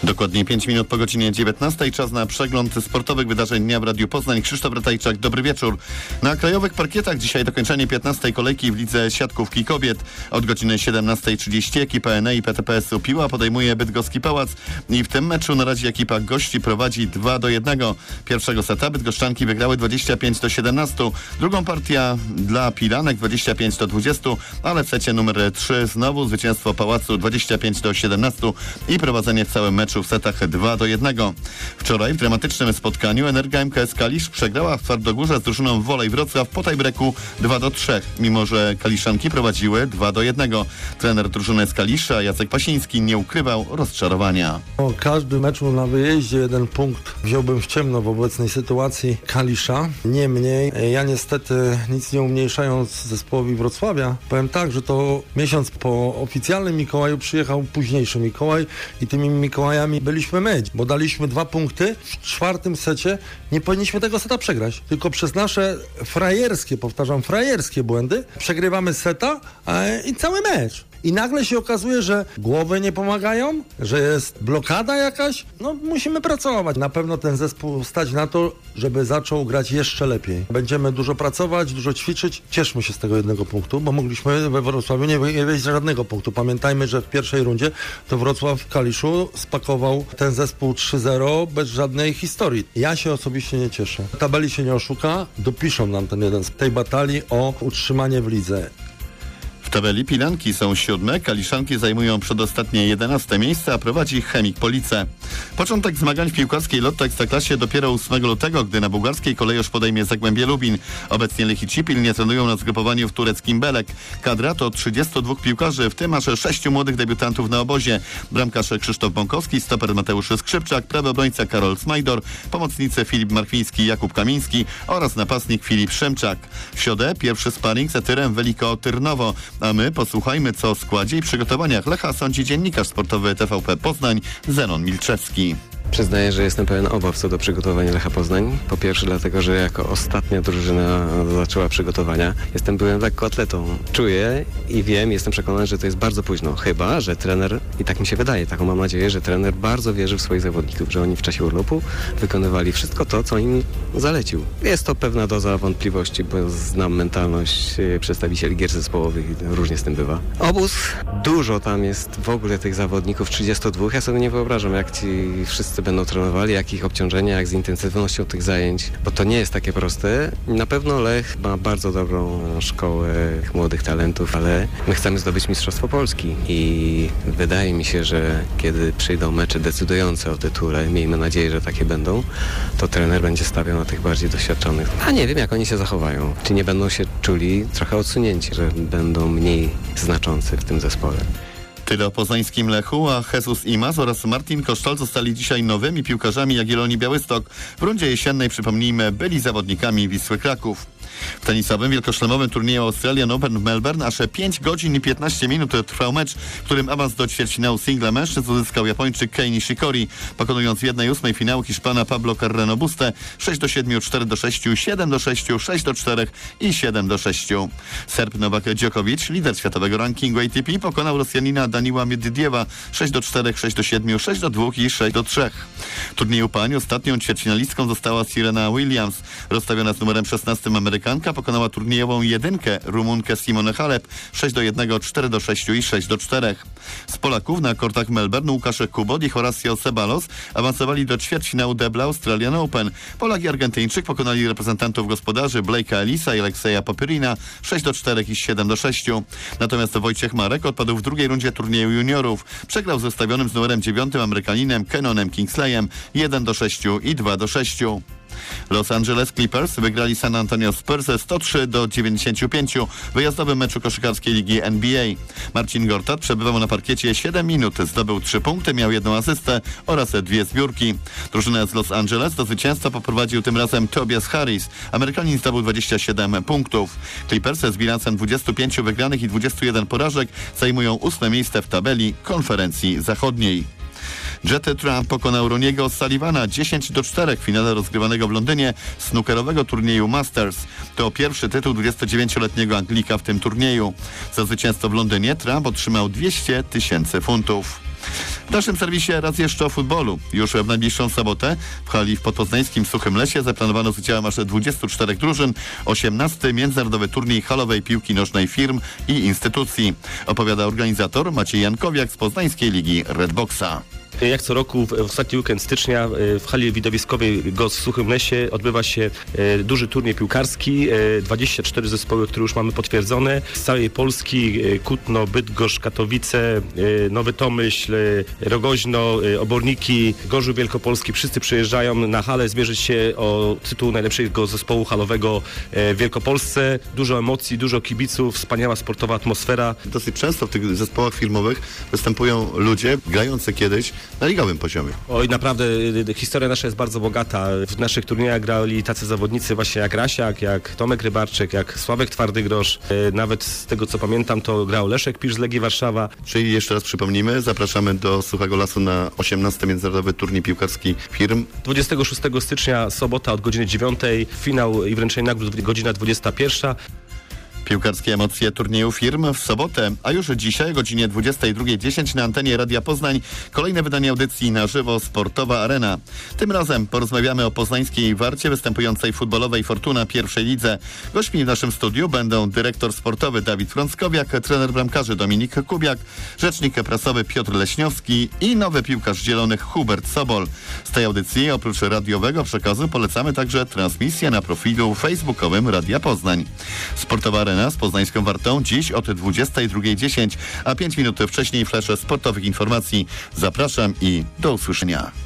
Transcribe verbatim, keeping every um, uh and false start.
Dokładnie pięć minut po godzinie dziewiętnastej. Czas na przegląd sportowych wydarzeń dnia w Radiu Poznań. Krzysztof Ratajczak, dobry wieczór. Na krajowych parkietach dzisiaj dokończenie piętnastej kolejki w lidze siatkówki kobiet. Od godziny siedemnastej trzydzieści ekipa N A i P T P S-u Piła podejmuje Bydgoski Pałac i w tym meczu na razie ekipa gości prowadzi dwa do jednego. Pierwszego seta bydgoszczanki wygrały dwadzieścia pięć do siedemnastu. Drugą partia dla Pilanek dwadzieścia pięć do dwudziestu, ale w secie numer trzy znowu zwycięstwo Pałacu dwadzieścia pięć do siedemnastu i prowadzenie w całym meczu w setach dwa do jednego. Wczoraj w dramatycznym spotkaniu Energa M K S Kalisz przegrała w Twardogórze z drużyną Wolej Wrocław po tiebreaku dwa do trzech, mimo że Kaliszanki prowadziły dwa do jednego. Trener drużyny z Kalisza Jacek Pasiński nie ukrywał rozczarowania. O każdy meczu na wyjeździe jeden punkt wziąłbym w ciemno w obecnej sytuacji Kalisza. Niemniej ja niestety, nic nie umniejszając zespołowi Wrocławia, powiem tak, że to miesiąc po oficjalnym Mikołaju przyjechał późniejszy Mikołaj i tymi Mikołajami byliśmy my, bo daliśmy dwa punkty w czwartym secie. Nie powinniśmy tego seta przegrać, tylko przez nasze frajerskie, powtarzam, frajerskie błędy przegrywamy seta e, i cały mecz. I nagle się okazuje, że głowy nie pomagają, że jest blokada jakaś. No musimy pracować. Na pewno ten zespół stać na to, żeby zaczął grać jeszcze lepiej. Będziemy dużo pracować, dużo ćwiczyć. Cieszmy się z tego jednego punktu, bo mogliśmy we Wrocławiu nie, nie wejść żadnego punktu. Pamiętajmy, że w pierwszej rundzie to Wrocław w Kaliszu spakował ten zespół trzy zero bez żadnej historii. Ja się osobiście nie cieszę. Tabeli się nie oszuka. Dopiszą nam ten jeden z tej batalii o utrzymanie w lidze. W tabeli Pilanki są siódme, Kaliszanki zajmują przedostatnie jedenaste miejsce, a prowadzi Chemik Police. Początek zmagań w piłkarskiej Lotto Ekstraklasie dopiero ósmego lutego, gdy na bułgarskiej kolejorz podejmie Zagłębie Lubin. Obecnie Lech i Cipil nie trenują na zgrupowaniu w tureckim Belek. Kadra to trzydziestu dwóch piłkarzy, w tym aż sześciu młodych debiutantów na obozie. Bramkarz Krzysztof Bąkowski, stoper Mateusz Skrzypczak, prawy obrońca Karol Smajdor, pomocnicy Filip Markwiński i Jakub Kamiński oraz napastnik Filip Szymczak. W środę pierwszy sparring z Etyrem Veliko Tyrnowo. A my posłuchajmy, co o składzie i przygotowaniach Lecha sądzi dziennikarz sportowy T V P Poznań Zenon Milczewski. Przyznaję, że jestem pełen obaw co do przygotowania Lecha Poznań. Po pierwsze dlatego, że jako ostatnia drużyna zaczęła przygotowania. Jestem byłem lekkoatletą. Czuję i wiem, jestem przekonany, że to jest bardzo późno. Chyba że trener, i tak mi się wydaje, taką mam nadzieję, że trener bardzo wierzy w swoich zawodników, że oni w czasie urlopu wykonywali wszystko to, co im zalecił. Jest to pewna doza wątpliwości, bo znam mentalność przedstawicieli gier zespołowych i różnie z tym bywa. Obóz, dużo tam jest w ogóle tych zawodników, trzydziestu dwóch. Ja sobie nie wyobrażam, jak ci wszyscy będą trenowali, jak ich obciążenia, jak z intensywnością tych zajęć, bo to nie jest takie proste. Na pewno Lech ma bardzo dobrą szkołę młodych talentów, ale my chcemy zdobyć Mistrzostwo Polski i wydaje mi się, że kiedy przyjdą mecze decydujące o tytule, miejmy nadzieję, że takie będą, to trener będzie stawiał na tych bardziej doświadczonych. A nie wiem, jak oni się zachowają. Czy nie będą się czuli trochę odsunięci, że będą mniej znaczący w tym zespole. Tyle o poznańskim Lechu, a Jesus Imaz oraz Martin Kosztol zostali dzisiaj nowymi piłkarzami Jagiellonii Białystok. W rundzie jesiennej, przypomnijmy, byli zawodnikami Wisły Kraków. W tenisowym wielkoszlemowym turnieju Australian Open w Melbourne aż pięć godzin i piętnaście minut trwał mecz, w którym awans do ćwierćfinału singla mężczyzn uzyskał Japończyk Kei Nishikori, pokonując w jednej ósmej finału Hiszpana Pablo Carreno Buste sześć do siedmiu, cztery do sześciu, siedem do sześciu, sześć do czterech i siedem do sześciu. Serb Nowak Djokovic, lider światowego rankingu A T P, pokonał Rosjanina Daniła Miedwiediewa sześć do czterech, sześć do siedmiu, sześć do dwóch i sześć do trzech. W turnieju pań ostatnią ćwierćfinalistką została Serena Williams. Rozstawiona z numerem szesnastym Amerykanka pokonała turniejową jedynkę Rumunkę Simonę Halep sześć do jednego, cztery do sześciu i sześć do czterech. Z Polaków na kortach Melbourne Łukasz Kubot i Horacio Ceballos awansowali do ćwierćfinału debla Australian Open. Polak i Argentyńczyk pokonali reprezentantów gospodarzy Blake'a Ellisa i Alekseja Popyrina sześć do czterech i siedem do sześciu. Natomiast Wojciech Marek odpadł w drugiej rundzie turnieju juniorów. Przegrał z ustawionym z numerem dziewiątym Amerykaninem Kenonem Kingsleyem jeden do sześciu i dwa do sześciu. Los Angeles Clippers wygrali San Antonio Spurs sto trzy do dziewięćdziesięciu pięciu w wyjazdowym meczu koszykarskiej ligi N B A. Marcin Gortat przebywał na parkiecie siedem minut, zdobył trzy punkty, miał jedną asystę oraz dwie zbiórki. Drużynę z Los Angeles do zwycięstwa poprowadził tym razem Tobias Harris. Amerykanin zdobył dwadzieścia siedem punktów. Clippers z bilansem dwudziestu pięciu wygranych i dwudziestu jeden porażek zajmują ósme miejsce w tabeli konferencji zachodniej. Jet Trump pokonał Roniego Sullivana dziesięć do czterech w finale rozgrywanego w Londynie snookerowego turnieju Masters. To pierwszy tytuł dwudziestodziewięcioletniego Anglika w tym turnieju. Za zwycięstwo w Londynie Trump otrzymał dwieście tysięcy funtów. W naszym serwisie raz jeszcze o futbolu. Już w najbliższą sobotę w hali w podpoznańskim Suchym Lesie zaplanowano z udziałem aż dwudziestu czterech drużyn osiemnasty międzynarodowy turniej halowej piłki nożnej firm i instytucji. Opowiada organizator Maciej Jankowiak z poznańskiej ligi Redboxa. Jak co roku w ostatni weekend stycznia w hali widowiskowej G O S w Suchym Lesie odbywa się duży turniej piłkarski. dwadzieścia cztery zespoły, które już mamy potwierdzone. Z całej Polski Kutno, Bydgoszcz, Katowice, Nowy Tomyśl, Rogoźno, Oborniki, Gorzów Wielkopolski. Wszyscy przyjeżdżają na halę zmierzyć się o tytuł najlepszego zespołu halowego w Wielkopolsce. Dużo emocji, dużo kibiców, wspaniała sportowa atmosfera. Dosyć często w tych zespołach firmowych występują ludzie grający kiedyś na ligowym poziomie. Oj, naprawdę historia nasza jest bardzo bogata. W naszych turniejach grali tacy zawodnicy właśnie jak Rasiak, jak Tomek Rybarczyk, jak Sławek Twardygrosz. Nawet z tego co pamiętam, to grał Leszek Pisz z Legii Warszawa. Czyli jeszcze raz przypomnijmy, zapraszamy do Suchego Lasu na osiemnasty międzynarodowy turniej piłkarski firm. dwudziestego szóstego stycznia, sobota od godziny dziewiątej, finał i wręczenie nagród godzina dwudziesta pierwsza. Piłkarskie emocje turnieju firm w sobotę, a już dzisiaj o godzinie dwudziestej drugiej dziesięć na antenie Radia Poznań kolejne wydanie audycji na żywo Sportowa Arena. Tym razem porozmawiamy o poznańskiej Warcie występującej w futbolowej Fortuna pierwszej lidze. Gośćmi w naszym studiu będą dyrektor sportowy Dawid Frąckowiak, trener bramkarzy Dominik Kubiak, rzecznik prasowy Piotr Leśniowski i nowy piłkarz zielonych Hubert Sobol. Z tej audycji oprócz radiowego przekazu polecamy także transmisję na profilu facebookowym Radia Poznań. Sportowa Arena z poznańską Wartą dziś od dwudziestej drugiej dziesięć, a pięć minut wcześniej flesze sportowych informacji. Zapraszam i do usłyszenia.